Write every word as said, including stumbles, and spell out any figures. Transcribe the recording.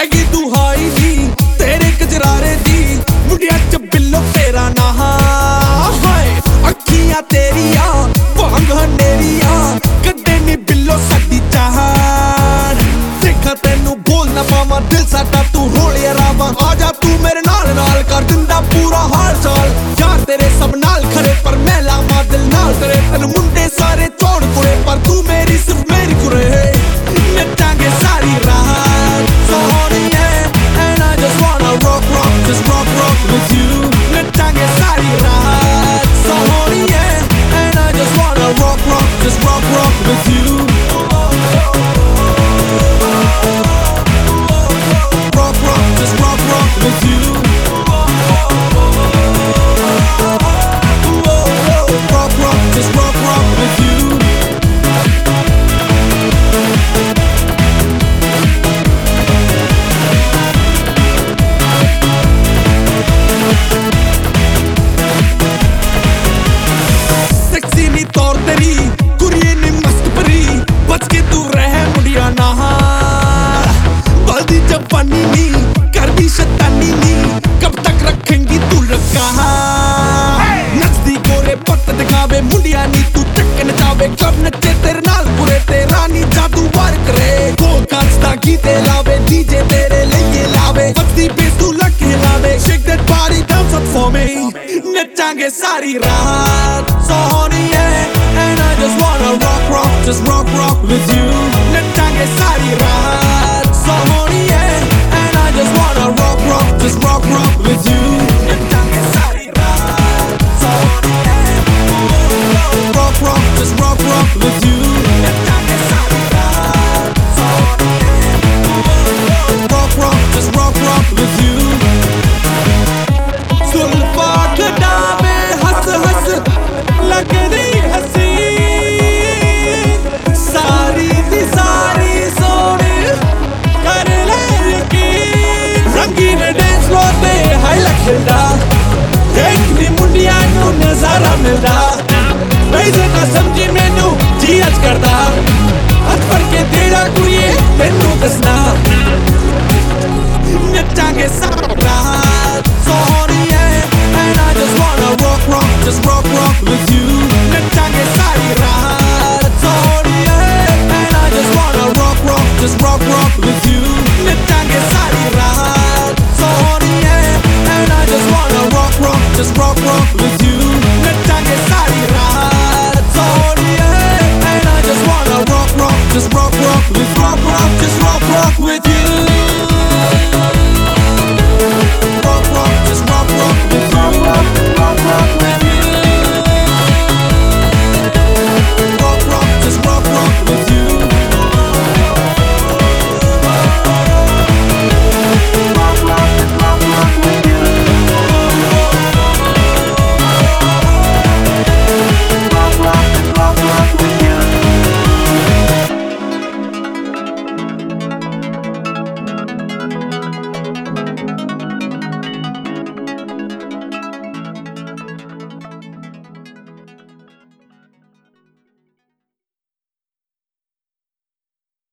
हैगी दुहाई दी तेरे कजरारे दी मुंडिया च बिल्लो तेरा नाम हाय अखियां तेरिया वांग हनेरिया कदे नी बिल्लो साडी चाहन देखा तेनू बोलना पावा दिल साडा तू होलिया रावा आजा तू मेरे नाल नाल कर दिंदा पूरा हाल चाल यार तेरे सब नाल खरे पर मैं लावा दिल नाल तेरे तेन मुंडे सारे चौड़ कुरे पर तू मेरी सिर्फ मेरी कुरे नचांगे सारी रात सोहणिए and I just wanna rock rock just rock rock with you नचांगे सारी रात सोहणिए and I just wanna rock rock just rock rock with you rock rock just rock rock with you rock rock just rock rock with you sexy नी तौर तेरी कुरिये नी मस्त परी बच के तू रह मुंडिया नहा बल्दी जवानी नी कर दी शैतानी नी कब तक रखेंगी तू लगा नचदी गोरे पत्त दिखावे मुंडिया नी तू चक्के नचावे कब नचे तेरे नाल पूरे तेरा नी जादू वार करे गोल कांचदा गीते लावे डीजे तेरे लिए लावे बचदी बेस तू लगे लावे shake that body dance up for me नचांगे सारी रात सोहणिए and I just wanna rock rock just rock rock with you नचांगे